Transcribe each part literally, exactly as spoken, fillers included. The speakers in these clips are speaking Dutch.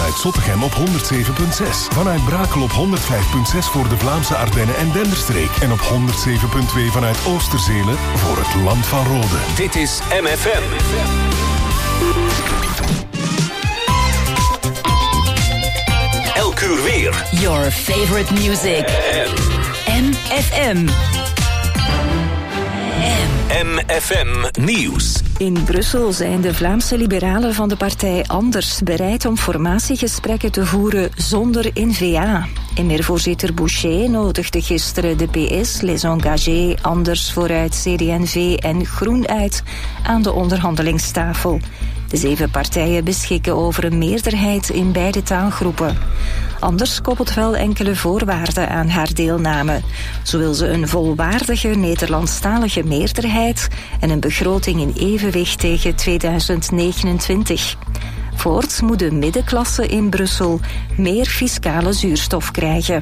vanuit Zottegem op honderd zeven komma zes. Vanuit Brakel op honderd vijf komma zes voor de Vlaamse Ardennen en Denderstreek. En op honderd zeven komma twee vanuit Oosterzelen voor het Land van Rode. Dit is M F M. Elk uur weer. Your favorite music. M F M. M F M Nieuws. In Brussel zijn de Vlaamse liberalen van de partij Anders bereid om formatiegesprekken te voeren zonder N V A. Emir-voorzitter Boucher nodigde gisteren de P S, Les Engagés, Anders, Vooruit, C D en V en Groen uit aan de onderhandelingstafel. De zeven partijen beschikken over een meerderheid in beide taalgroepen. Anders koppelt wel enkele voorwaarden aan haar deelname. Zo wil ze een volwaardige Nederlandstalige meerderheid en een begroting in evenwicht tegen tweeduizend negenentwintig. Voorts moet de middenklasse in Brussel meer fiscale zuurstof krijgen.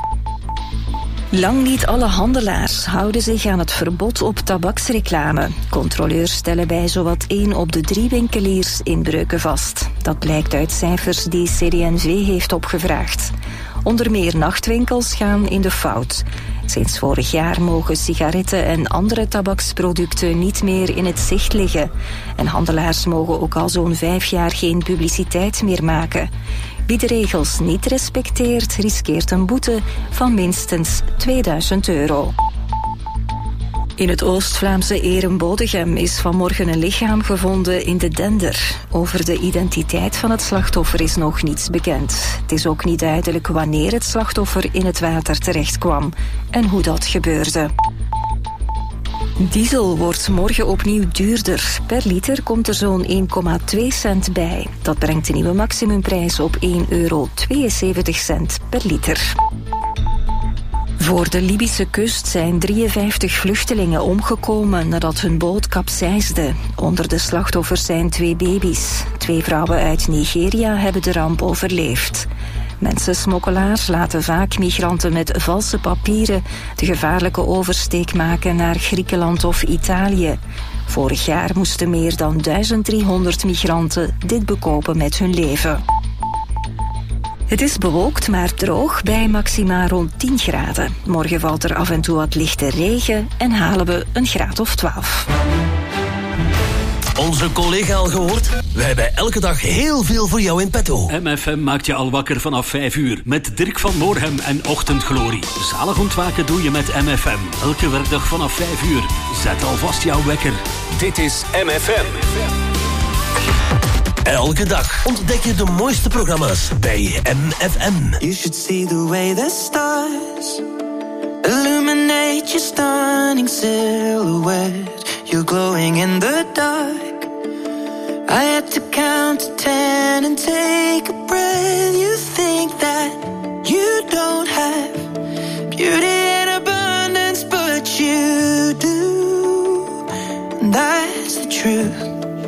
Lang niet alle handelaars houden zich aan het verbod op tabaksreclame. Controleurs stellen bij zowat één op de drie winkeliers inbreuken vast. Dat blijkt uit cijfers die C D en V heeft opgevraagd. Onder meer nachtwinkels gaan in de fout. Sinds vorig jaar mogen sigaretten en andere tabaksproducten niet meer in het zicht liggen. En handelaars mogen ook al zo'n vijf jaar geen publiciteit meer maken. Wie de regels niet respecteert, riskeert een boete van minstens tweeduizend euro. In het Oost-Vlaamse Erenbodegem is vanmorgen een lichaam gevonden in de Dender. Over de identiteit van het slachtoffer is nog niets bekend. Het is ook niet duidelijk wanneer het slachtoffer in het water terecht kwam en hoe dat gebeurde. Diesel wordt morgen opnieuw duurder. Per liter komt er zo'n één komma twee cent bij. Dat brengt de nieuwe maximumprijs op één euro tweeënzeventig per liter. Voor de Libische kust zijn drieënvijftig vluchtelingen omgekomen nadat hun boot kapseisde. Onder de slachtoffers zijn twee baby's. Twee vrouwen uit Nigeria hebben de ramp overleefd. Mensensmokkelaars laten vaak migranten met valse papieren de gevaarlijke oversteek maken naar Griekenland of Italië. Vorig jaar moesten meer dan duizend driehonderd migranten dit bekopen met hun leven. Het is bewolkt, maar droog bij maxima rond tien graden. Morgen valt er af en toe wat lichte regen en halen we een graad of twaalf. Onze collega al gehoord? We hebben elke dag heel veel voor jou in petto. M F M maakt je al wakker vanaf vijf uur met Dirk van Moorhem en Ochtendglorie. Zalig ontwaken doe je met M F M. Elke werkdag vanaf vijf uur. Zet alvast jouw wekker. Dit is M F M. Elke dag ontdek je de mooiste programma's bij M F M. You should see the way the stars illuminate your stunning silhouette. You're glowing in the dark. I had to count to ten and take a breath. You think that you don't have beauty in abundance, but you do. And that's the truth.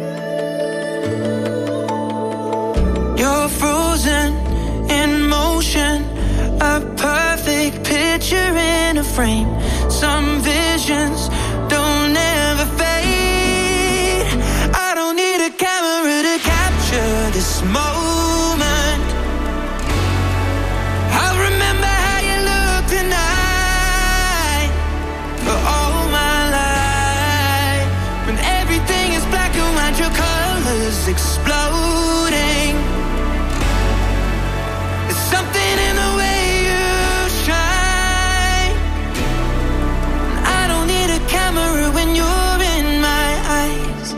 You're frozen in motion, a perfect picture in a frame. Some visions don't ever fade. I don't need a camera to capture this moment. I'll remember how you look tonight for all my life. When everything is black and white, your colors exploding. There's something in the way you shine. I don't need a camera when you're in my eyes.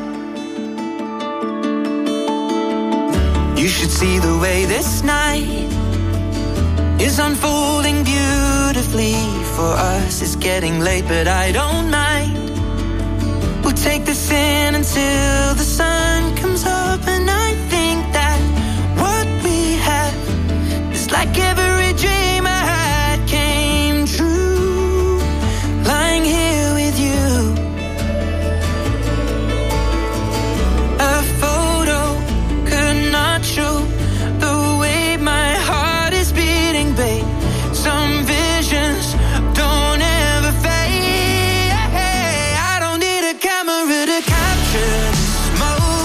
You should see the way this night is unfolding beautifully for us. It's getting late, but I don't mind. We'll take this in until the sun comes up, and I think that what we have is like every dream I had came true. Lying here with you, a photo could not show the way my heart is beating, babe. Some visions don't ever fade. I don't need a camera to capture this moment.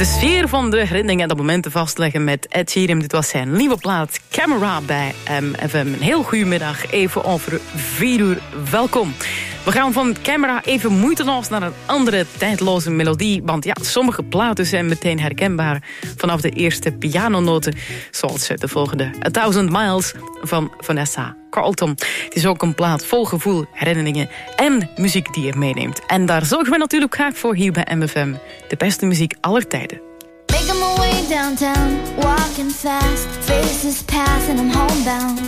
sfeer van de herinneringen en de momenten vastleggen met Ed Sheeran. Dit was zijn nieuwe plaat Camera bij M F M. Een heel goedemiddag, even over vier uur. Welkom. We gaan van Camera even moeiteloos naar een andere tijdloze melodie. Want ja, sommige platen zijn meteen herkenbaar vanaf de eerste pianonoten. Zoals de volgende A Thousand Miles van Vanessa Carlton. Het is ook een plaat vol gevoel, herinneringen en muziek die je meeneemt. En daar zorgen we natuurlijk graag voor hier bij M F M. De beste muziek aller tijden. Making my way downtown, walking fast, faces pass and I'm homebound.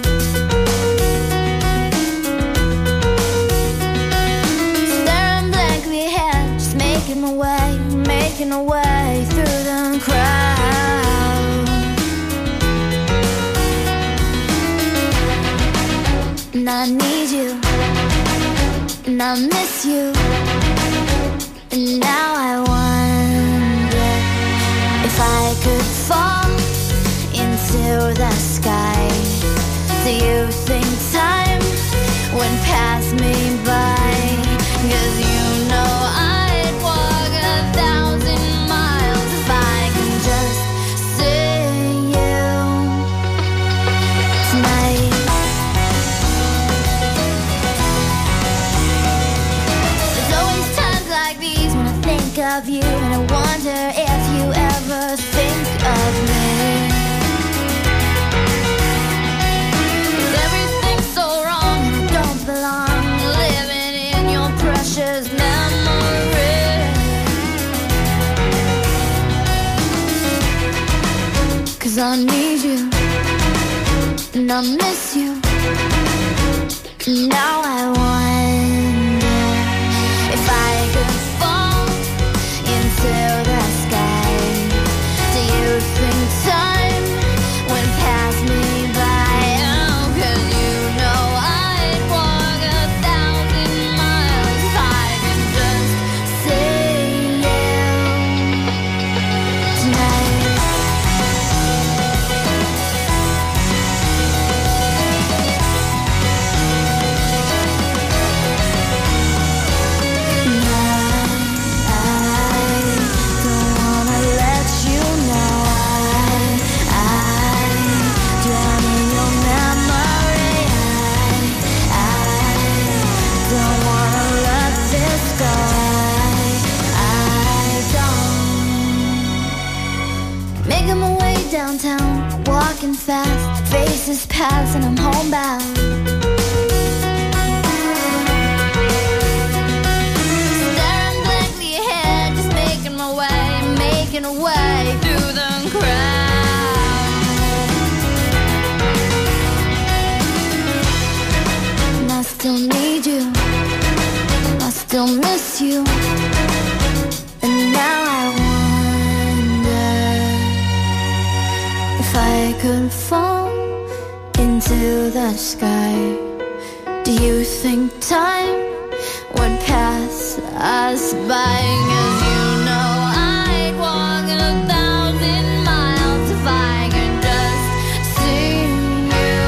Staring blankly ahead, just making my way, making my way through the crowd. And I need you, and I miss you, and now I wonder if I could fall into the sky. Do you think time would pass me by? 'Cause you know I'd walk a thousand miles if I can just see you tonight. There's always times like these when I think of you, and I wonder if you ever think of me. 'Cause everything's so wrong and I don't belong, living in your precious memory. 'Cause I need you and I miss you. Now I wonder if I could fall into the sky. Do you think time would pass me by? Oh, 'cause you know I'd walk a thousand miles if I could just see you tonight. Making my way downtown, walking fast, faces pass and I'm homebound. Staring blankly ahead, just making my way, making a way through the crowd. And I still need you, I still miss you, and now I if I could fall into the sky. Do you think time would pass us by? 'Cause you know I'd walk a thousand miles if I could just see you.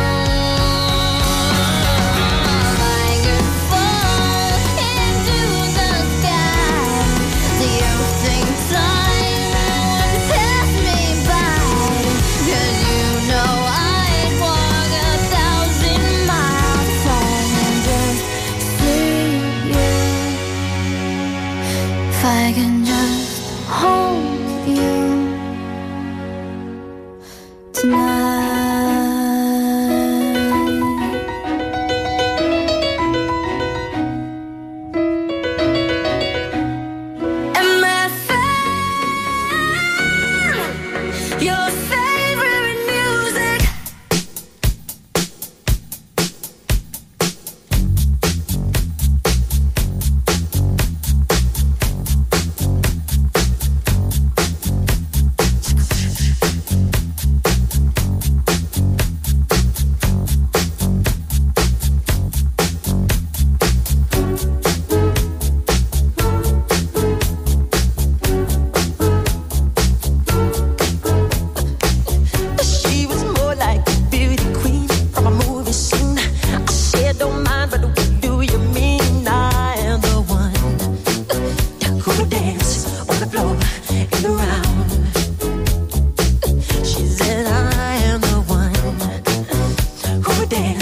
If I could fall into the sky. Do you think time would pass me by? 'Cause you know I'd walk a thousand miles if I could just see you. If I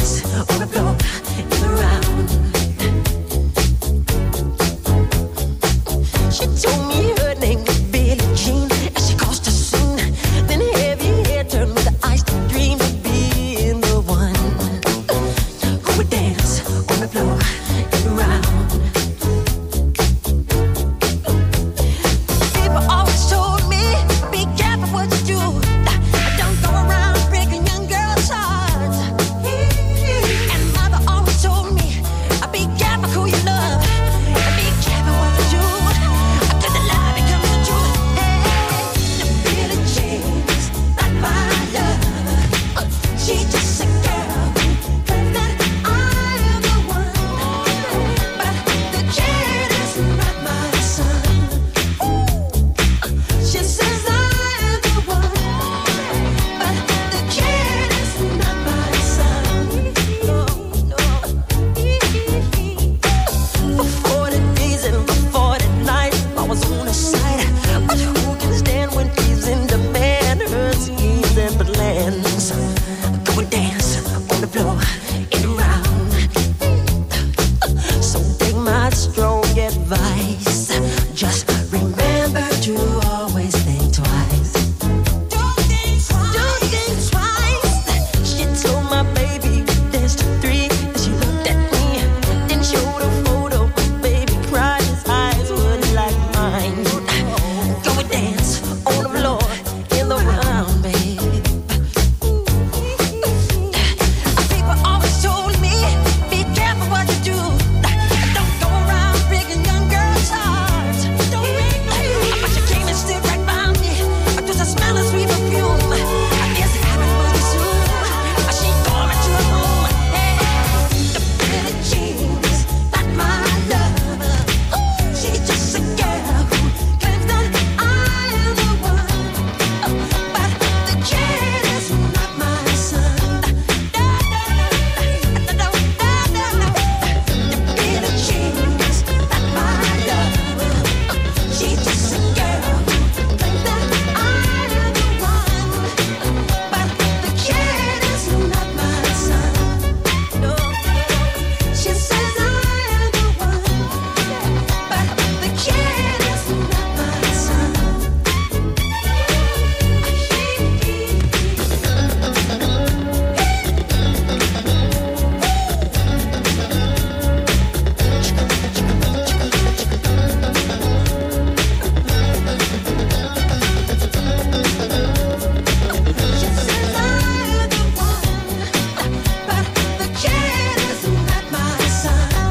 dance on the floor in the round. She told me her name was Billie Jean, and she caused a scene. Then heavy hair turned with the ice to dream of being the one who would dance on the floor in the round. People always told me, be careful what you do. Don't go around breaking young girls' hearts. And mother always told me, be careful who you love. Be careful what you do. Till the lie becomes the truth. Hey, the Billie Jean's not my love. She's just a girl who claims that I am the one. But the kid is not my son. She says I am the one. But the kid is not my son. No, no. For forty days and for forty nights, I was on her side. But who can stand when she's in demand? Her schemes and plans. Go and dance on the floor in the round. So take my strong advice. Just remember to always think twice. Don't think twice. Don't think twice. She told my baby dance to three. And she looked at me, then showed a photo. Baby cried, his eyes were like mine. Go and dance on the floor in the round, baby. People always told me, be careful what you do. Don't go around breaking young girls' hearts. Don't break my heart. But she came and stood right by me. To the smell of sweet perfume. I guess it happened pretty soon. She called me to her room. Hey, the Billie Jean's not my love. She's just a girl who claims that I am the one. But the kid is not my son. The Billie Jean's not my love. She's just a girl who claims that I am the one. But the kid is not my son. No, she says I am the one. But the kid is not my son. She says I am the one. But the kid is not my son.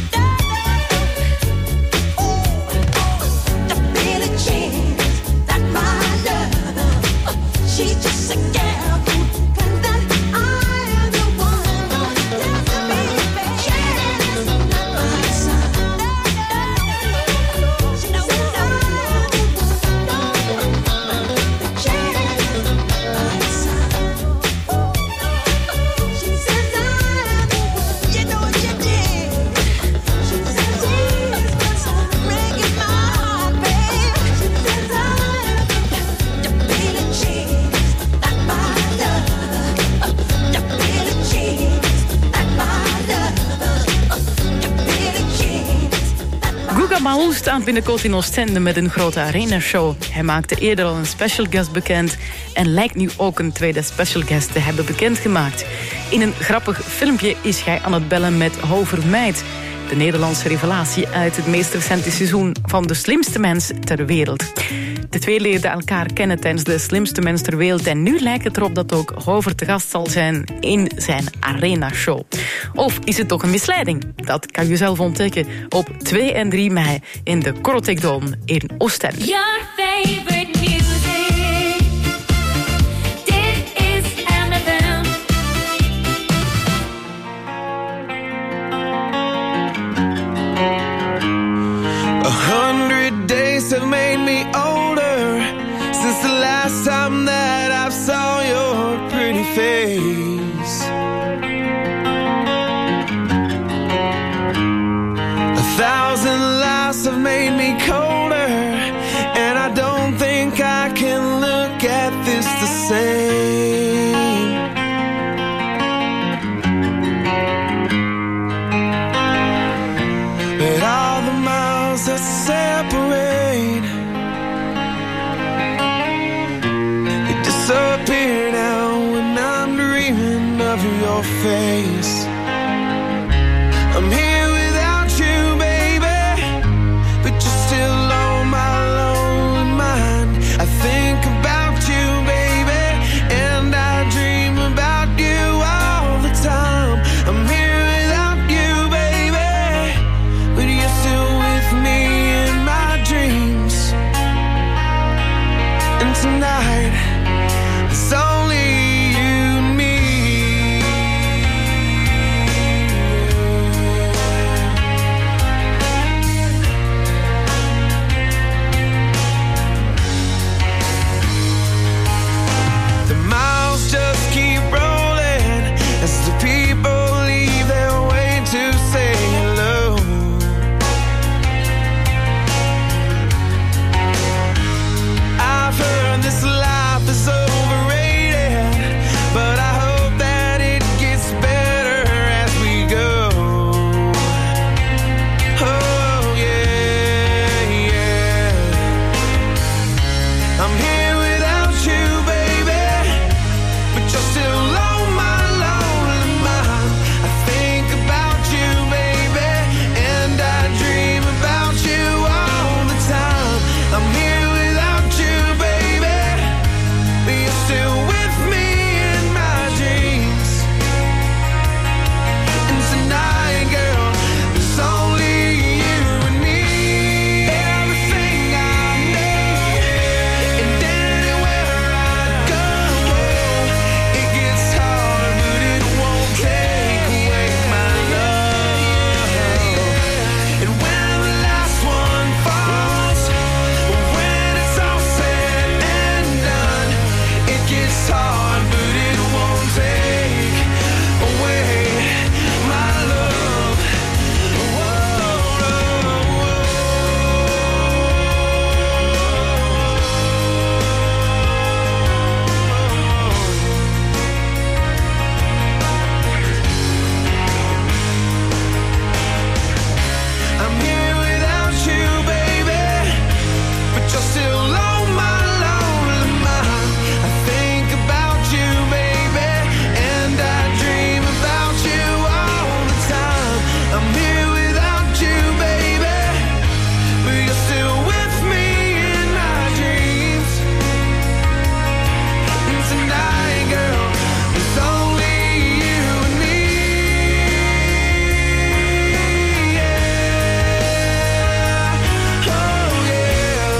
The Billie Jean's not my love. She's just a girl who claims that I am the one. The kid is not my son. She knows that I am the one. The kid is not my son. She says I am the one. You know what you did. She says he's my son. Breaking my heart, babe. She says I am the Billie Jean's not my love. The Billie Jean's not my love. The Billie Jean's not my Guga Mahul staat binnenkort in Oostende met een grote arena-show. Hij maakte eerder al een special guest bekend en lijkt nu ook een tweede special guest te hebben bekendgemaakt. In een grappig filmpje is hij aan het bellen met Hovermeid, de Nederlandse revelatie uit het meest recente seizoen van De Slimste Mens ter Wereld. De twee leerden elkaar kennen tijdens De Slimste Mens ter Wereld en nu lijkt het erop dat ook Hover te gast zal zijn in zijn arena-show. Of is het toch een misleiding? Dat kan je zelf ontdekken op twee en drie mei in de Korotec Dome in Oostende. Your favorite music. Dit is M F M. A hundred days have made me older since the last time that I saw your pretty face. A thousand lies have made me colder, and I don't think I can look at this the same. your face. I'm here without you, baby, but you're still on my lonely mind. I think about you, baby, and I dream about you all the time. I'm here without you, baby, but you're still with me in my dreams. And tonight, it's only you and me. The miles just keep rolling as the people leave their way to say hello. I've heard this life is overrated, but I hope that it gets better as we go. Oh yeah, yeah. I'm here without you, baby, but you're still on my lonely mind. I think about you, baby, and I dream about you all the time. I'm here without you, baby, but you're still with me in my dreams. And tonight, girl, there's only you and me. Everything I know, and anywhere I go, it gets hard, but it won't take away my love. And when the last one falls, when it's all said and done, it gets hard, but it won't take away my love. I'm here without you, baby, but you're still on my lonely mind. I think about you, baby, and I dream about you all the time. I'm here without you, baby, but you're still with me in my dreams. And tonight, girl, it's only you and me. Yeah. Oh yeah.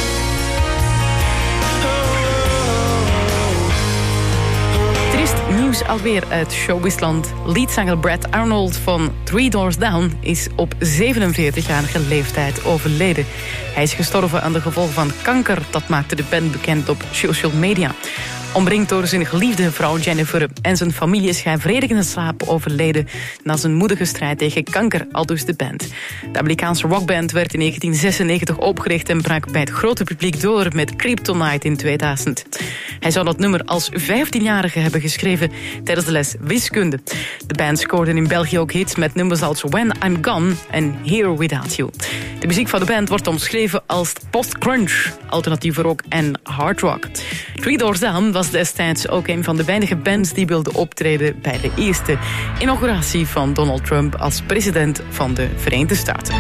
Triest nieuws alweer uit showbizland. Leadzanger Brad Arnold van Three Doors Down is op zevenenveertigjarige leeftijd overleden. Hij is gestorven aan de gevolgen van kanker. Dat maakte de band bekend op social media. Omringd door zijn geliefde vrouw Jennifer en zijn familie is hij vredig in slaap overleden na zijn moedige strijd tegen kanker, aldus de band. De Amerikaanse rockband werd in negentien zesennegentig opgericht en brak bij het grote publiek door met Kryptonite in tweeduizend. Hij zou dat nummer als vijftienjarige hebben geschreven tijdens de les wiskunde. De band scoorde in België ook hits met nummers als When I'm Gone en Here Without You. De muziek van de band wordt omschreven als post-crunch, alternatief rock en hard rock. Three Doors Down was destijds ook een van de weinige bands die wilde optreden bij de eerste inauguratie van Donald Trump als president van de Verenigde Staten.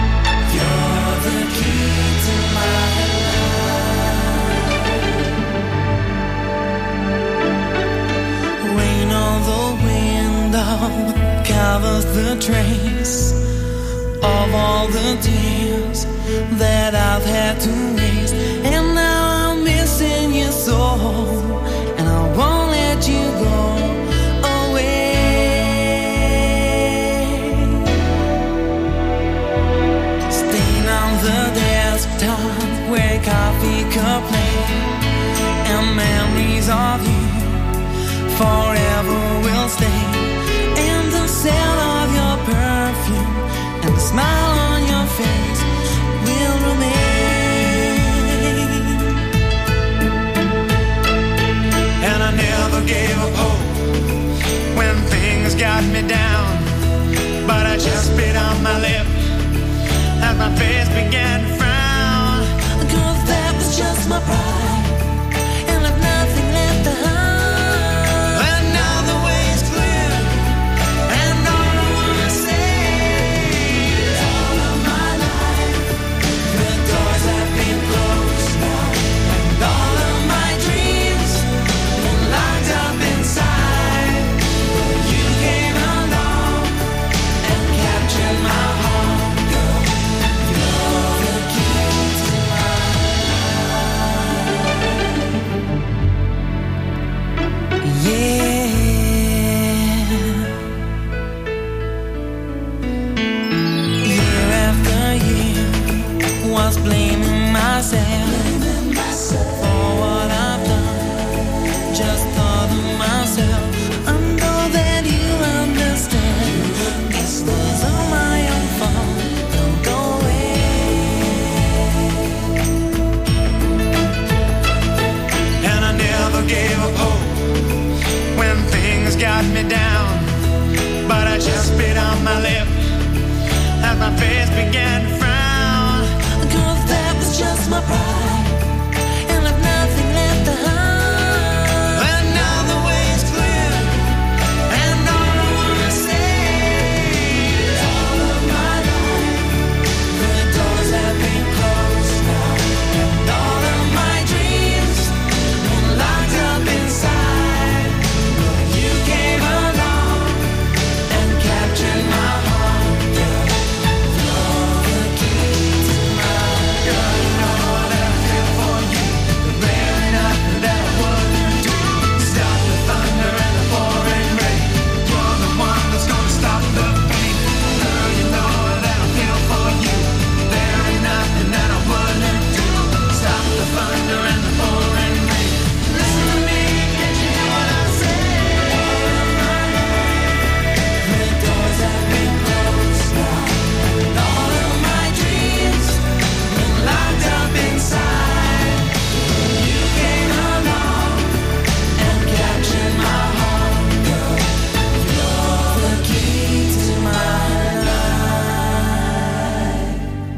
Rain on the window covers the trace of all the tears that I've had to waste, and now I'm missing you so, and I won't let you go away. Staying on the desktop where coffee cup lay, and memories of you forever will stay, and the scent of your perfume and the smile on your face will remain. And I never gave up hope when things got me down, but I just bit on my lip as my face began to frown. 'Cause that was just my pride, and I've nothing left to hide. And now the way is clear, blaming myself for what I've done. Just bother myself. I know that you understand. This was all my own fault. Don't go away. And I never gave up hope when things got me down. But I just bit on my lip as my face began to frown. Cause that was just my pride, and I've nothing left to hide. And now the way's clear, and all I wanna say is all of my life the doors have been closed now, and all of my dreams been locked up inside. But you came along and captured my heart. Girl, you're the key to my girl. You know that I feel for you. There's really nothing that I wouldn't do. Stop the thunder and the pouring rain. You're the one that's gonna stop the pain. Girl, you know that I feel for you. There ain't nothing that I wouldn't do. Stop the thunder and the pouring rain. Listen to me, can't you hear what I say? The doors have been closed now, and all of my dreams been locked up inside. You came along and captured my heart. Girl, you're the key to my life.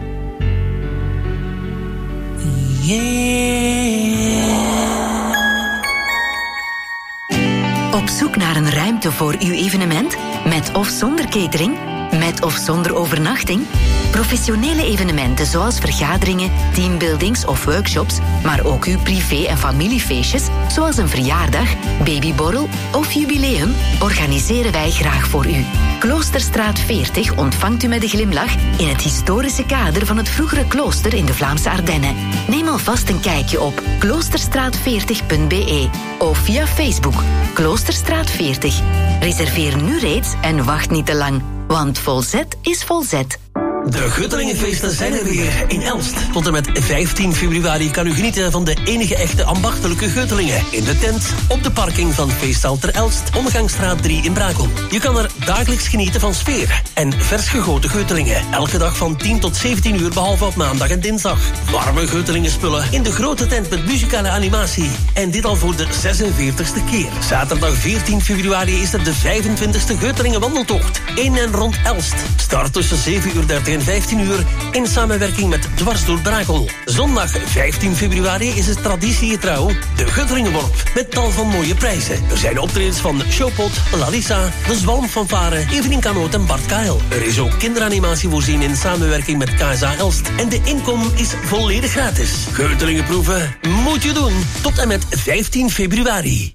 Yeah. Op zoek naar een ruimte voor uw evenement? Met of zonder catering? Met of zonder overnachting? Professionele evenementen zoals vergaderingen, teambuildings of workshops, maar ook uw privé- en familiefeestjes, zoals een verjaardag, babyborrel of jubileum, organiseren wij graag voor u. Kloosterstraat veertig ontvangt u met een glimlach in het historische kader van het vroegere klooster in de Vlaamse Ardennen. Neem alvast een kijkje op kloosterstraat veertig punt b e of via Facebook Kloosterstraat veertig. Reserveer nu reeds en wacht niet te lang, want volzet is volzet. De Guttelingenfeesten zijn er weer in Elst. Tot en met vijftien februari kan u genieten van de enige echte ambachtelijke Guttelingen. In de tent, op de parking van Feesthal ter Elst, Omgangsstraat drie in Brakel. Je kan er dagelijks genieten van sfeer en vers gegoten Guttelingen. Elke dag van tien tot zeventien uur, behalve op maandag en dinsdag. Warme Guttelingenspullen in de grote tent met muzikale animatie. En dit al voor de zesenveertigste keer. Zaterdag veertien februari is er de vijfentwintigste Guttelingen wandeltocht. In en rond Elst. Start tussen zeven uur dertig en vijftien uur in samenwerking met Dwars door Brakel. Zondag vijftien februari is het traditiegetrouw de Guttelingenworp met tal van mooie prijzen. Er zijn optredens van Showpot, Lalisa, de Zwalmfanfare, Evelien Kanoot en Bart Kael. Er is ook kinderanimatie voorzien in samenwerking met K S A Elst. En de inkom is volledig gratis. Guttelingenproeven moet je doen tot en met vijftien februari.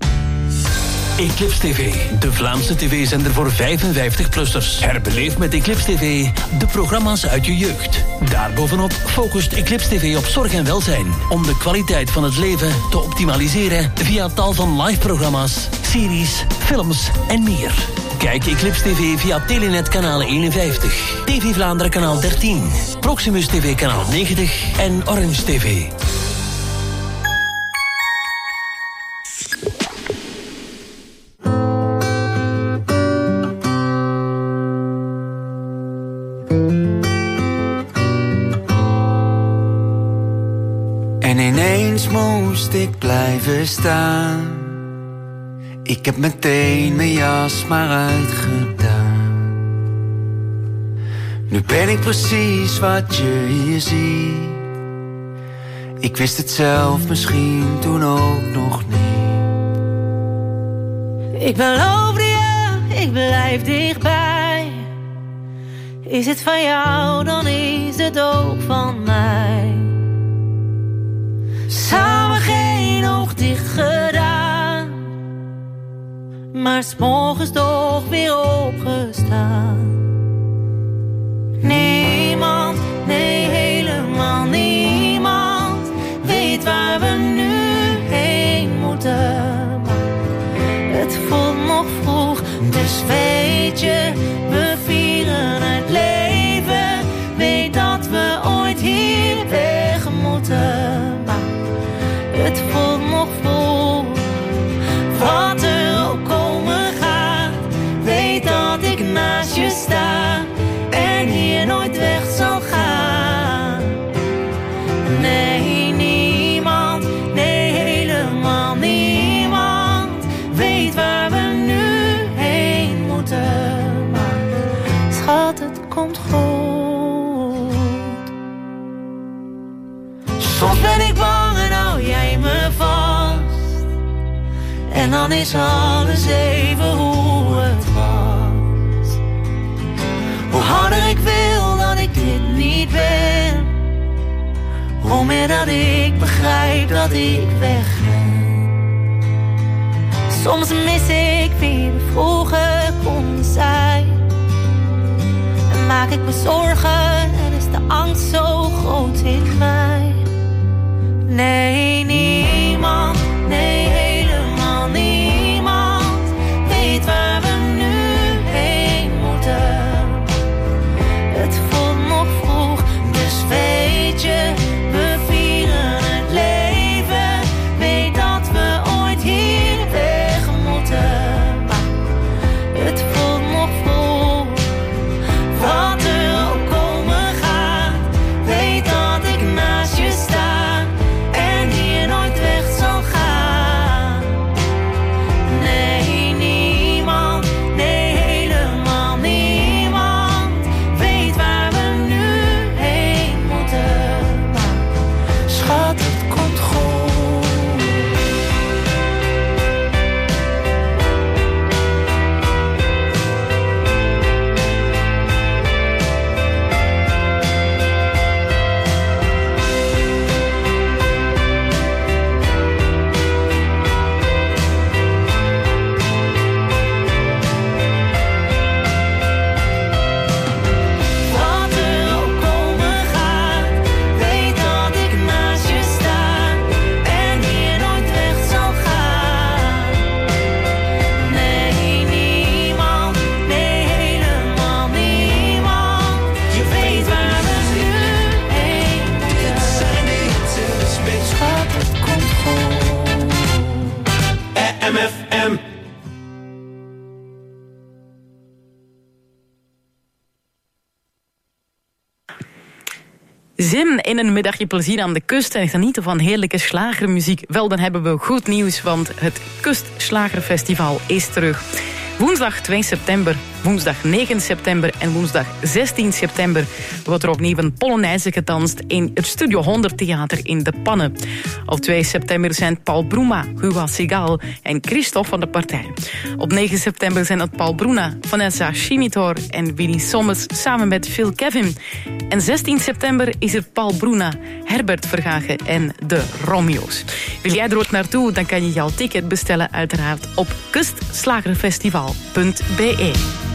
Eclipse T V, de Vlaamse tv-zender voor vijfenvijftig-plussers. Herbeleef met Eclipse T V de programma's uit je jeugd. Daarbovenop focust Eclipse T V op zorg en welzijn, om de kwaliteit van het leven te optimaliseren via tal van live-programma's, series, films en meer. Kijk Eclipse T V via Telenet kanaal eenenvijftig, T V Vlaanderen kanaal dertien, Proximus T V kanaal negentig en Orange T V. En ineens moest ik blijven staan. Ik heb meteen mijn jas maar uitgedaan. Nu ben ik precies wat je hier ziet. Ik wist het zelf misschien toen ook nog niet. Ik beloofde je, ik blijf dichtbij. Is het van jou, dan is het ook van mij. Samen geen oog dicht gedaan, maar 's morgens toch weer opgestaan. Niemand, nee helemaal niemand, weet waar we nu heen moeten. Maar het voelt nog vroeg, dus weet je, we vieren het leven. Weet dat we ooit hier zijn. sta en hier nooit weg zal gaan. Nee, niemand, nee, helemaal niemand weet waar we nu heen moeten. Maar schat, het komt goed. Soms ben ik bang en hou jij me vast. En dan is alles even hoe het was. Hoe harder ik wil dat ik dit niet ben, hoe meer dat ik begrijp dat ik wegren. Soms mis ik wie we vroeger konden zijn. En maak ik me zorgen en is de angst zo groot in mij. Nee, niemand, nee, helemaal niemand weet waar we nu heen moeten. Het voelt nog vroeg, dus weet je, we vieren het leven. Weet dat we ooit hier weg moeten. Maar het voelt nog vroeg, wat er ook komen gaat. Weet dat ik naast je sta en hier nooit weg zal gaan. Nee, niemand, nee, helemaal niemand weet waar we nu heen moeten. Maar schat, het komt goed. Wat er ook komen gaat, weet dat ik naast je sta en hier nooit weg zal gaan. Nee, niemand, nee, helemaal niemand. Je weet waar we nu heen moeten. Schat, het komt goed. M F M. Zin in een middagje plezier aan de kust en genieten van heerlijke slagermuziek? Wel, dan hebben we goed nieuws, want het Kustslagerfestival is terug. Woensdag twee september, woensdag negen september en woensdag zestien september wordt er opnieuw een Polonaise gedanst in het Studio honderd Theater in De Pannen. Op twee september zijn Paul Broema, Hugo Segal en Christophe van de partij. Op negen september zijn het Paul Bruna, Vanessa Schimitor en Willy Sommers samen met Phil Kevin. En zestien september is er Paul Bruna, Herbert Verhagen en de Romeo's. Wil jij er ook naartoe, dan kan je jouw ticket bestellen uiteraard op kustslagerfestival punt b e.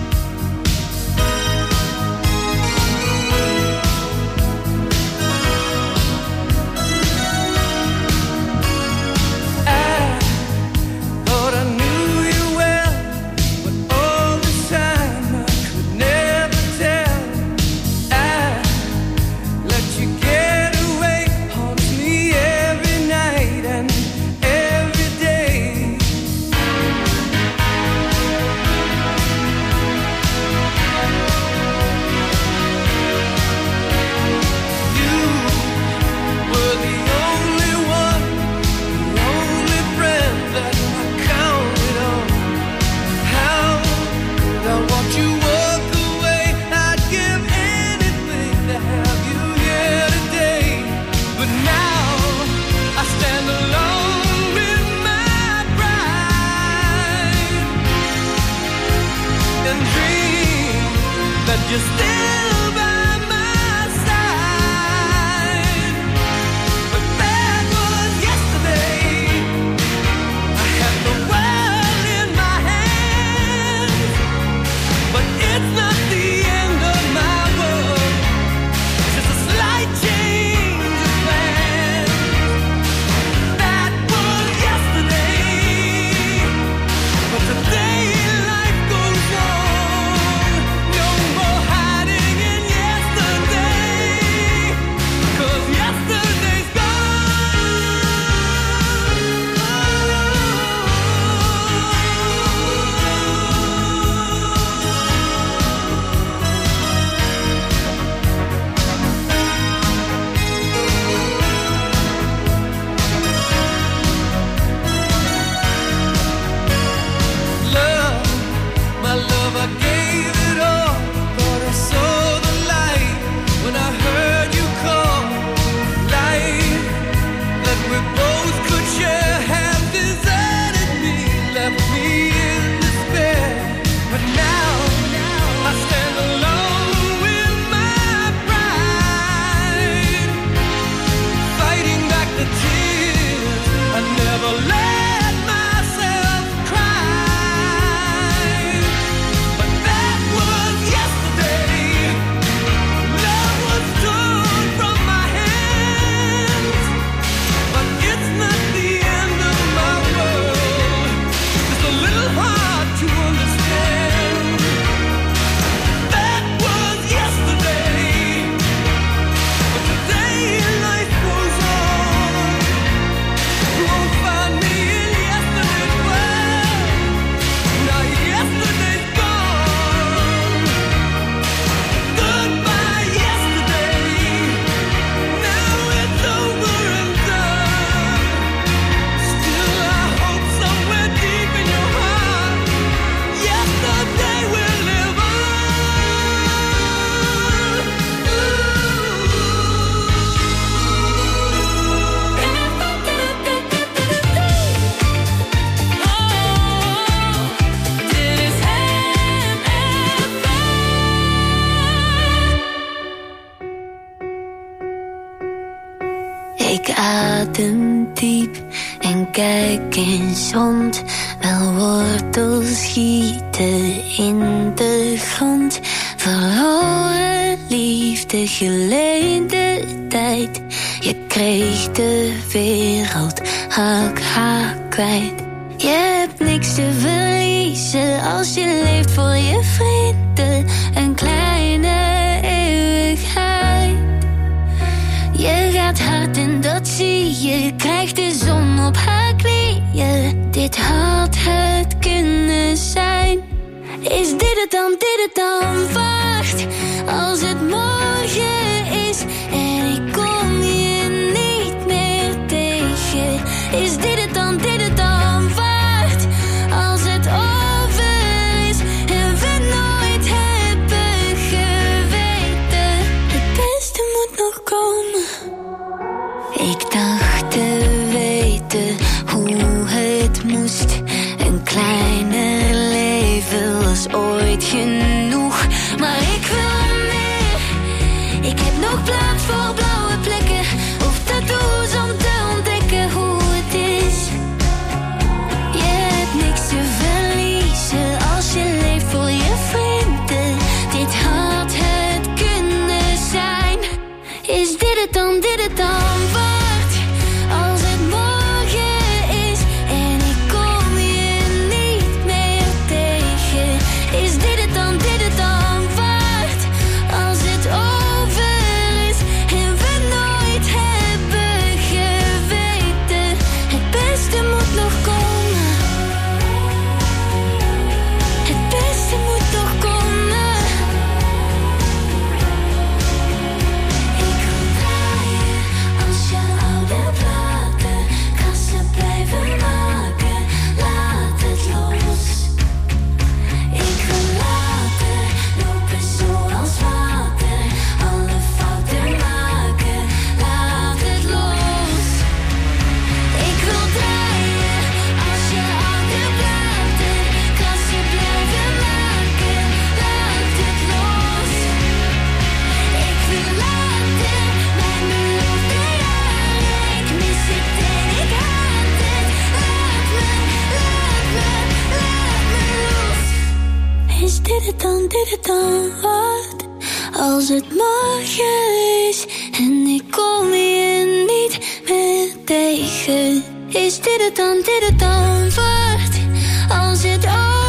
Thought I knew you well, but all this time I could never tell. I let you get away, haunts me every night and every day. You're still by my side, but that was yesterday. I had the world in my hands, but it's not the end of my world. It's just a slight change of plans. That was yesterday, but today life goes on. No more hiding adem diep en kijk eens rond. Wel wortels schieten in de grond. Verloren liefde, geleende tijd. Je kreeg de wereld hak, hak kwijt. Je hebt niks te verliezen als je leeft voor je vrienden. Een kleine eeuwigheid. Je gaat hard en dat zie je. Krijgt de zon op haar knieën. Dit had het kunnen zijn. Is dit het dan, dit het dan waard? Als het morgen is en ik kom je niet meer tegen. Is dit het dan, dit het dan waard? Als het over is en we nooit hebben geweten. Het beste moet nog komen. Ik dacht te weten hoe het moest. Een kleiner leven was ooit genoeg. Maar ik wil meer. Ik heb nog plaats voor blauwe plekken of tattoos om te ontdekken hoe het is. Je hebt niks te verliezen als je leeft voor je vrienden. Dit had het kunnen zijn. Is dit het dan, dit het dan waard? Als het morgen is en ik kom je niet meer tegen. Is dit het dan, dit het dan waard? Als het over is en we nooit hebben geweten. Het beste moet nog komen. Het beste moet nog komen. Ik wil draaien als je oude platen. Kassen blijven maken, laat het los. Ik wil laten lopen zoals water. Alle fouten maken, laat het los. Ik wil draaien als je oude platen. Kassen blijven maken, laat het los. Ik wil laten mijn beloofde jaren. Ik mis het en ik haat het. Laat me, laat me, laat me los. Is dit het dan, dit het dan waard? Als het morgen is en ik kom je niet meer tegen. Is dit het dan, dit het dan waard? Als het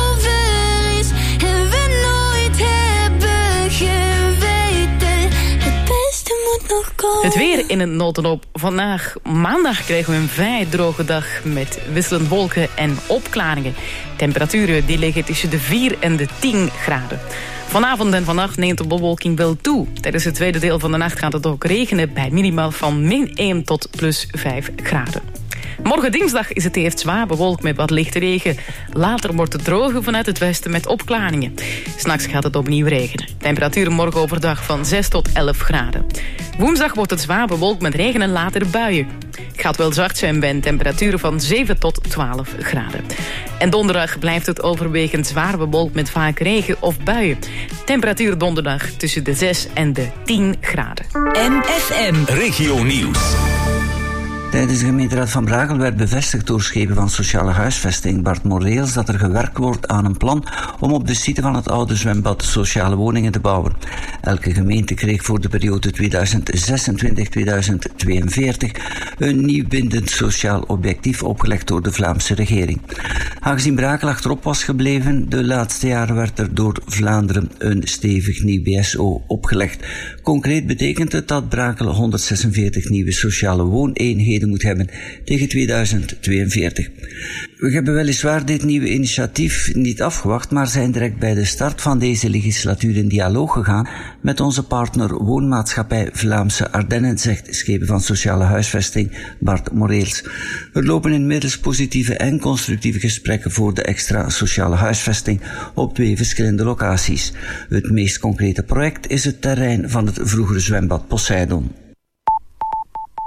over is en we nooit hebben geweten. Het beste moet nog komen. Het weer in een notendop. Vandaag maandag krijgen we een vrij droge dag met wisselend wolken en opklaringen. Temperaturen die liggen tussen de vier en de tien graden. Vanavond en vannacht neemt de bewolking wel toe. Tijdens het tweede deel van de nacht gaat het ook regenen bij minimaal van min één tot plus vijf graden. Morgen dinsdag is het eerst zwaar bewolkt met wat lichte regen. Later wordt het droger vanuit het westen met opklaringen. 'S Nachts gaat het opnieuw regenen. Temperaturen morgen overdag van zes tot elf graden. Woensdag wordt het zwaar bewolkt met regen en later buien. Het gaat wel zwart zijn bij een temperatuur van zeven tot twaalf graden. En donderdag blijft het overwegend zwaar bewolkt met vaak regen of buien. Temperatuur donderdag tussen de zes en de tien graden. M F M Regio Nieuws. Tijdens de gemeenteraad van Brakel werd bevestigd door schepen van sociale huisvesting Bart Moreels dat er gewerkt wordt aan een plan om op de site van het oude zwembad sociale woningen te bouwen. Elke gemeente kreeg voor de periode tweeduizend zesentwintig tot tweeduizend tweeënveertig een nieuw bindend sociaal objectief opgelegd door de Vlaamse regering. Aangezien Brakel achterop was gebleven, de laatste jaren werd er door Vlaanderen een stevig nieuw B S O opgelegd. Concreet betekent het dat Brakel honderdzesenveertig nieuwe sociale wooneenheden moet hebben tegen tweeduizend tweeënveertig. We hebben weliswaar dit nieuwe initiatief niet afgewacht, maar zijn direct bij de start van deze legislatuur in dialoog gegaan met onze partner Woonmaatschappij Vlaamse Ardennen, zegt schepen van sociale huisvesting Bart Moreels. Er lopen inmiddels positieve en constructieve gesprekken voor de extra sociale huisvesting op twee verschillende locaties. Het meest concrete project is het terrein van het vroegere zwembad Poseidon.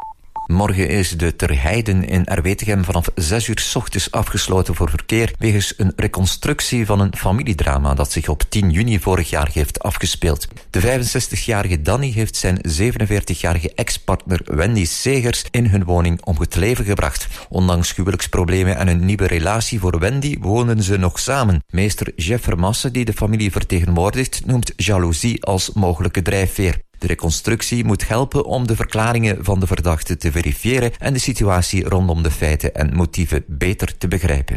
Morgen is de Ter Heiden in Erwetegem vanaf zes uur 's ochtends afgesloten voor verkeer wegens een reconstructie van een familiedrama dat zich op tien juni vorig jaar heeft afgespeeld. De vijfenzestigjarige Danny heeft zijn zevenenveertigjarige ex-partner Wendy Segers in hun woning om het leven gebracht. Ondanks huwelijksproblemen en een nieuwe relatie voor Wendy wonen ze nog samen. Meester Jeff Vermassen, die de familie vertegenwoordigt, noemt jaloezie als mogelijke drijfveer. De reconstructie moet helpen om de verklaringen van de verdachte te verifiëren en de situatie rondom de feiten en motieven beter te begrijpen.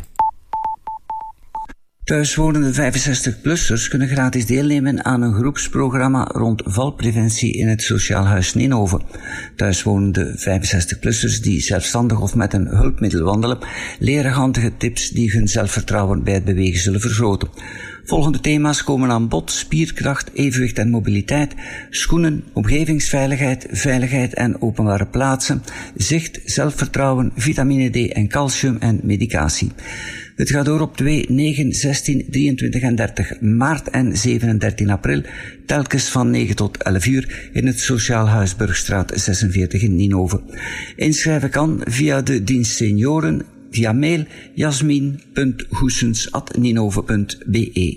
Thuiswonende vijfenzestig-plussers kunnen gratis deelnemen aan een groepsprogramma rond valpreventie in het Sociaal Huis Ninove. Thuiswonende vijfenzestig-plussers die zelfstandig of met een hulpmiddel wandelen, leren handige tips die hun zelfvertrouwen bij het bewegen zullen vergroten. Volgende thema's komen aan bod: spierkracht, evenwicht en mobiliteit, schoenen, omgevingsveiligheid, veiligheid en openbare plaatsen, zicht, zelfvertrouwen, vitamine D en calcium en medicatie. Het gaat door op twee, negen, zestien, drieëntwintig en dertig maart en zeven en dertien april, telkens van negen tot elf uur in het Sociaal Huis Burgstraat zesenveertig in Ninove. Inschrijven kan via de dienst senioren, via mail jasmin punt goesens apenstaartje ninove punt be.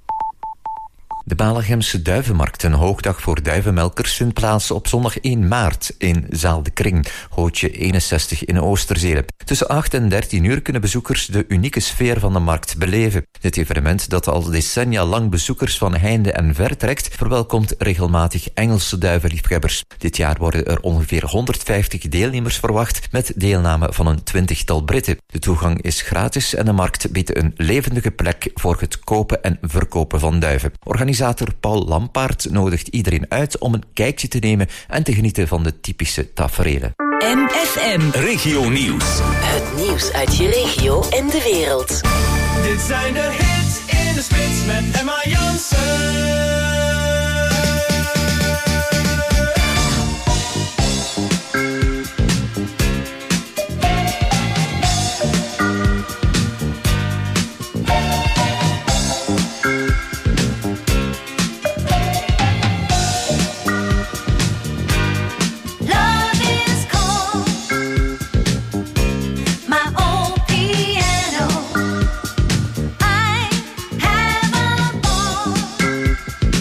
De Balegemse Duivenmarkt, een hoogdag voor duivenmelkers, vindt plaats op zondag één maart in Zaal de Kring, Hootje eenenzestig in Oosterzele. Tussen acht en dertien uur kunnen bezoekers de unieke sfeer van de markt beleven. Dit evenement, dat al decennia lang bezoekers van heinde en ver trekt, verwelkomt regelmatig Engelse duivenliefhebbers. Dit jaar worden er ongeveer honderdvijftig deelnemers verwacht, met deelname van een twintigtal Britten. De toegang is gratis en de markt biedt een levendige plek voor het kopen en verkopen van duiven. Organisator Paul Lampaert nodigt iedereen uit om een kijkje te nemen en te genieten van de typische taferelen. M F M Regio Nieuws. Het nieuws uit je regio en de wereld. Dit zijn de hits in de spits met Emma Jansen. I have a ball.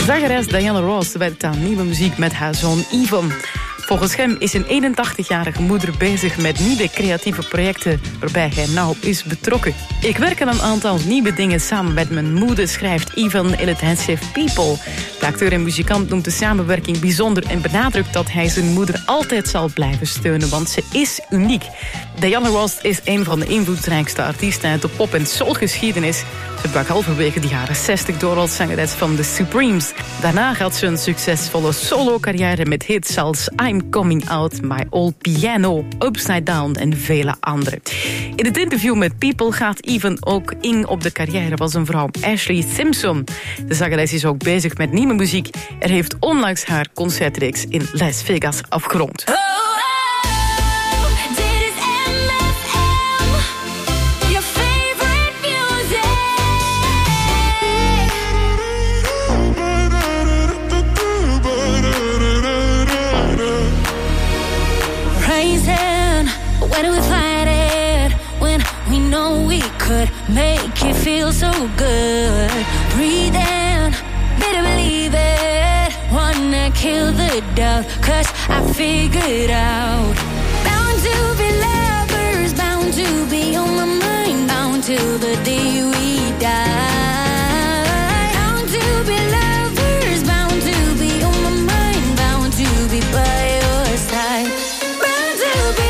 Zangeres Diana Ross werkt aan nieuwe muziek met haar zoon Ivan. Volgens hem is een eenentachtigjarige moeder bezig met nieuwe creatieve projecten waarbij hij nauw is betrokken. Ik werk aan een aantal nieuwe dingen samen met mijn moeder, schrijft Ivan in het tijdschrift People. De acteur en muzikant noemt de samenwerking bijzonder en benadrukt dat hij zijn moeder altijd zal blijven steunen, want ze is uniek. Diana Ross is een van de invloedrijkste artiesten uit de pop- en soulgeschiedenis. Ze brak halverwege de jaren zestig door als zangeres van The Supremes. Daarna had ze een succesvolle solo-carrière met hits als I'm Coming Out, My Old Piano, Upside Down en vele andere. In het interview met People gaat Ivan ook in op de carrière van zijn vrouw Ashley Simpson. De zangeres is ook bezig met nieuwe muziek. Er heeft onlangs haar concertreeks in Las Vegas afgerond. Why do we fight it when we know we could make it feel so good? Breathe in, better believe it. Wanna kill the doubt, cause I figured out. Bound to be lovers, bound to be on my mind, bound till the day we die. Bound to be lovers, bound to be on my mind, bound to be by your side. Bound to be.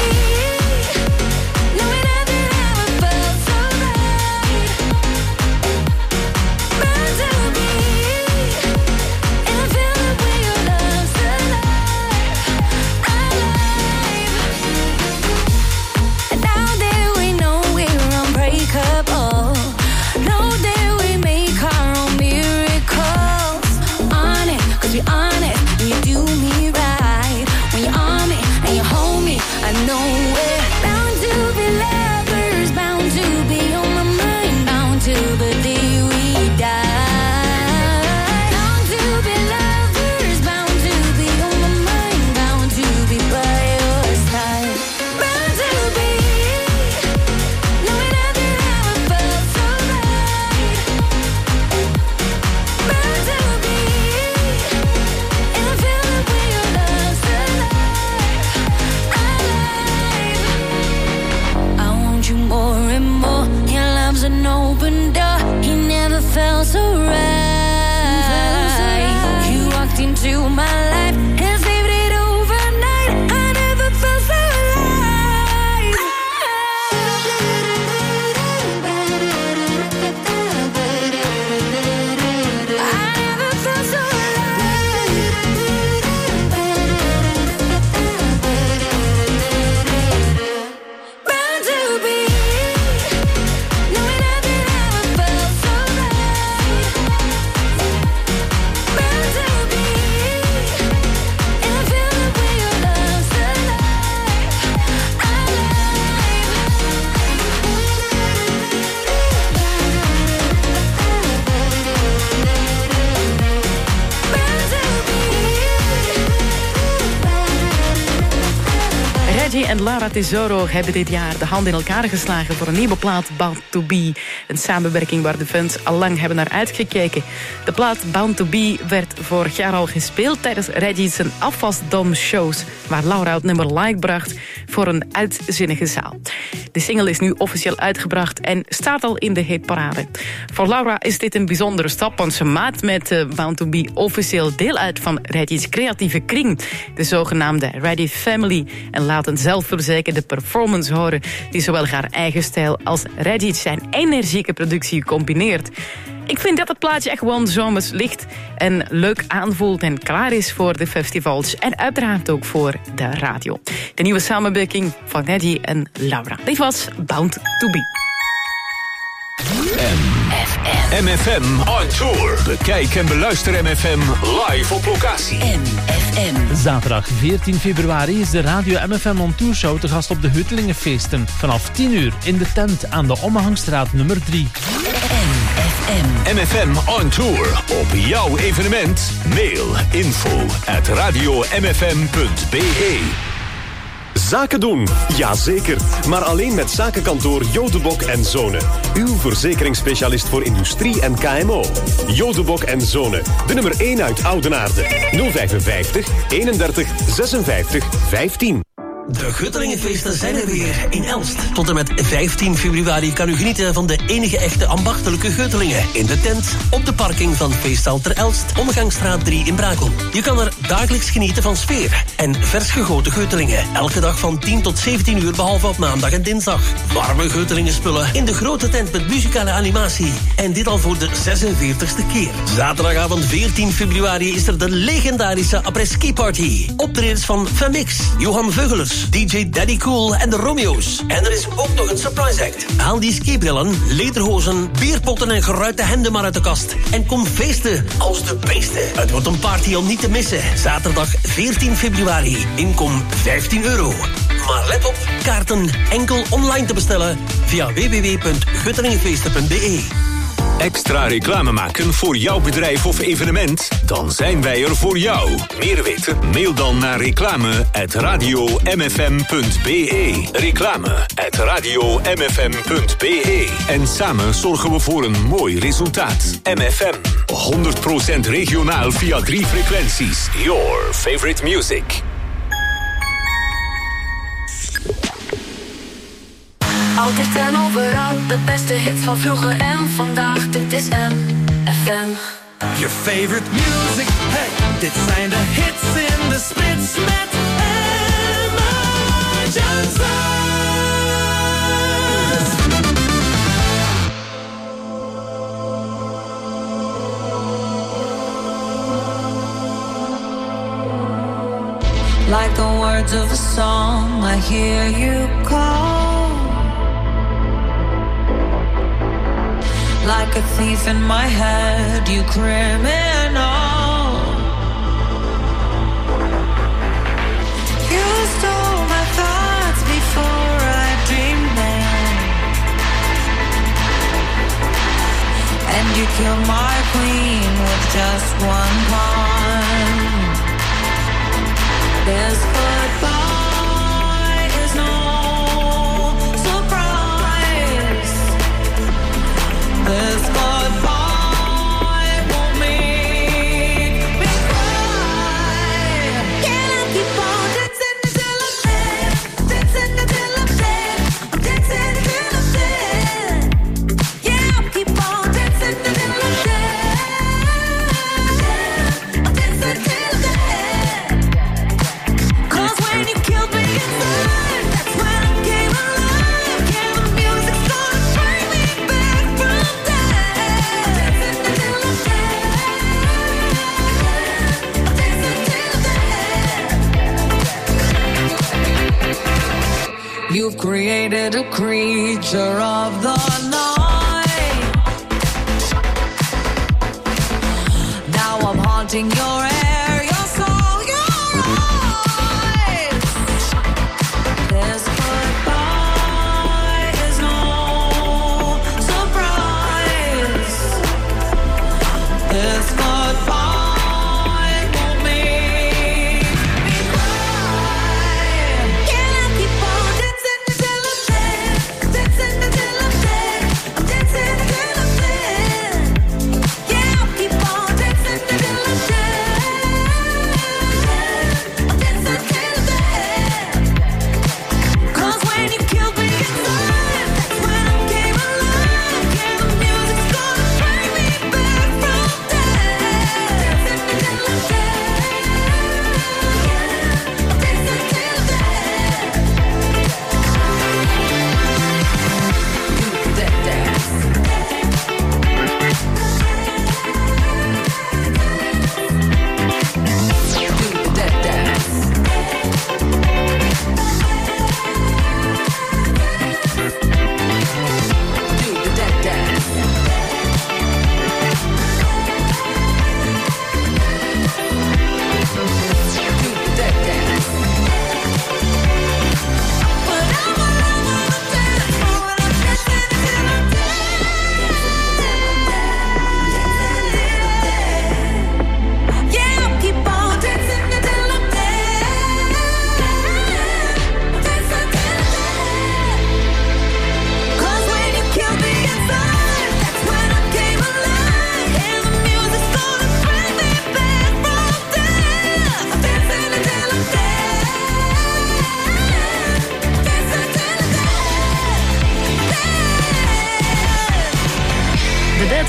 En Laura Tesoro hebben dit jaar de hand in elkaar geslagen voor een nieuwe plaat, Bound to Be. Een samenwerking waar de fans al lang hebben naar uitgekeken. De plaat Bound to Be werd vorig jaar al gespeeld tijdens Reggie's afwasdom-shows, waar Laura het nummer Like bracht voor een uitzinnige zaal. De single is nu officieel uitgebracht en staat al in de hitparade. Voor Laura is dit een bijzondere stap, want ze maakt met uh, Bound to Be officieel deel uit van Reggie's creatieve kring, de zogenaamde Reggie Family, en laat een zelfverzekerde performance horen die zowel haar eigen stijl als Reggie zijn energieke productie combineert. Ik vind dat het plaatje echt gewoon zomers licht en leuk aanvoelt en klaar is voor de festivals en uiteraard ook voor de radio. De nieuwe samenwerking van Reggie en Laura. Dit was Bound to Be. M F M on tour. Bekijk en beluister M F M live op locatie. M F M. Zaterdag veertien februari is de Radio M F M on Tour Show te gast op de Heutelingenfeesten. Vanaf tien uur in de tent aan de Ommehangstraat nummer drie. M F M. M F M on tour. Op jouw evenement. Mail info at radio m f m punt b e. Zaken doen? Jazeker. Maar alleen met zakenkantoor Jodebok en Zonen. Uw verzekeringsspecialist voor industrie en K M O. Jodebok en Zonen. De nummer één uit Oudenaarde. nul vijfenvijftig, eenendertig, zesenvijftig, vijftien. De Guttelingenfeesten zijn er weer in Elst. Tot en met vijftien februari kan u genieten van de enige echte ambachtelijke Guttelingen. In de tent, op de parking van Feestzaal ter Elst, Omgangsstraat drie in Brakel. Je kan er dagelijks genieten van sfeer en vers gegoten Guttelingen. Elke dag van tien tot zeventien uur, behalve op maandag en dinsdag. Warme Guttelingenspullen in de grote tent met muzikale animatie. En dit al voor de zesenveertigste keer. Zaterdagavond veertien februari is er de legendarische après-ski party. Optredens van Femix, Johan Veugelers, D J Daddy Cool en de Romeo's. En er is ook nog een surprise act. Haal die skibrillen, lederhozen, bierpotten en geruite hemden maar uit de kast. En kom feesten als de beesten. Het wordt een party om niet te missen. Zaterdag veertien februari. Inkom vijftien euro. Maar let op, kaarten enkel online te bestellen via w w w punt guttelingenfeesten punt b e. Extra reclame maken voor jouw bedrijf of evenement? Dan zijn wij er voor jou. Meer weten? Mail dan naar reclame at radio m f m punt b e. Reclame at radio m f m punt b e. En samen zorgen we voor een mooi resultaat. M F M, honderd procent regionaal via drie frequenties. Your favorite music. Altijd en overal, de beste hits van vroeger en vandaag. Dit is M F M. Your favorite music, hey, dit zijn de hits in de spits met Emma Johnson. Like the words of a song, I hear you call. Like a thief in my head, you criminal. You stole my thoughts before I dreamed them, and you killed my queen with just one pawn. This goodbye is no surprise. This goodbye won't make me cry. Can I keep on dancing until I'm dead? Dancing until I'm dead. I'm dancing until I'm dead. Yeah, I'll keep on dancing until I'm dead. I'm dancing till I'm dead. 'Cause when you killed me inside, that's when I came alive. Yeah, the music started bring me back from You've created a creature of the night. Now I'm haunting your air, your soul, your eyes. This goodbye is no surprise. This goodbye won't make me cry. Can I keep on dancing until I'm dead? Dancing until I'm dead. I'm dancing until I'm dead. Yeah, I'll keep on dancing until I'm dead.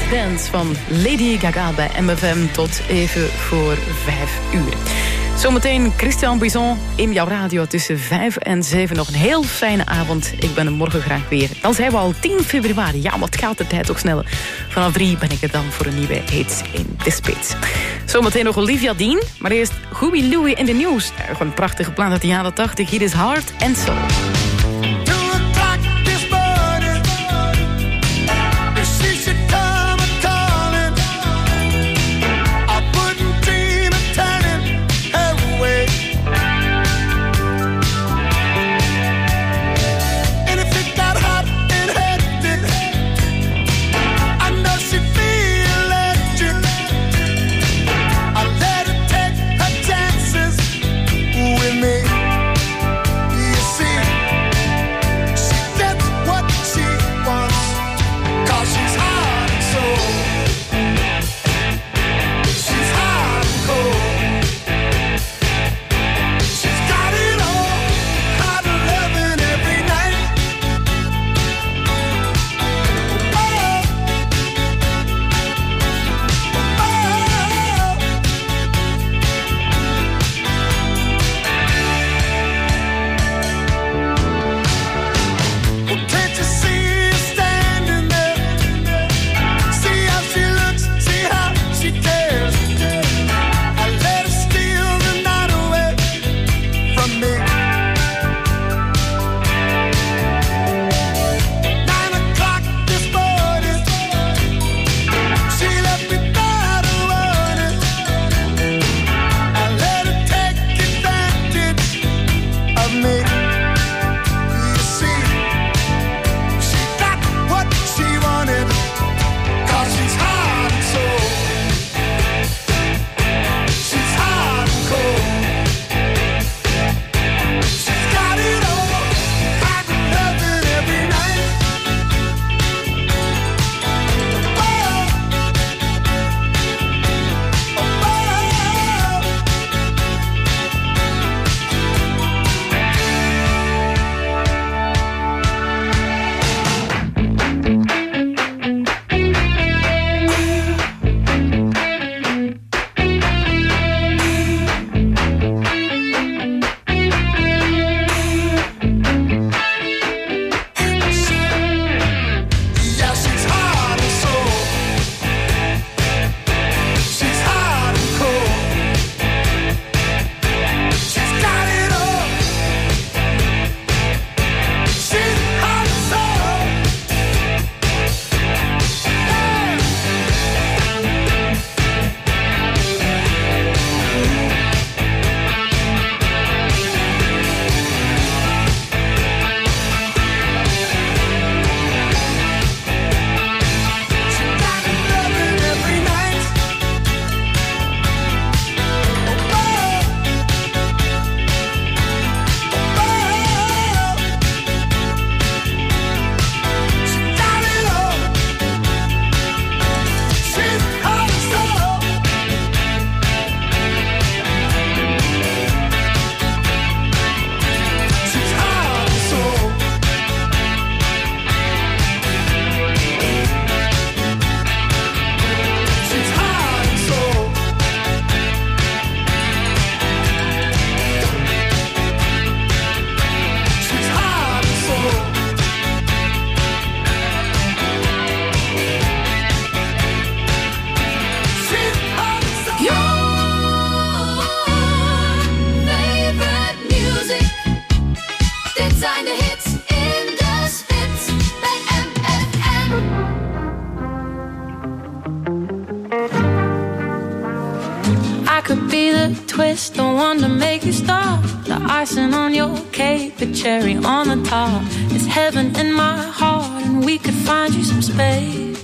Dance van Lady Gaga bij M F M tot even voor vijf uur. Zometeen Christian Buisson in jouw radio tussen vijf en zeven. Nog een heel fijne avond. Ik ben er morgen graag weer. Dan zijn we al tien februari. Ja, wat gaat de tijd ook sneller. Vanaf drie ben ik er dan voor een nieuwe Hits in the Spits. Zometeen nog Olivia Dean. Maar eerst Huey Louie in de nieuws. Een prachtige plaat uit de jaren tachtig. Hier is Heart and Soul. twist, the one to make you stop. The icing on your cake, the cherry on the top. It's heaven in my heart, and we could find you some space.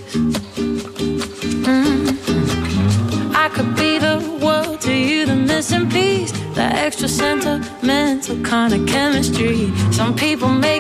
Mm-hmm. I could be the world to you, the missing piece, the extra sentimental kind of chemistry. Some people make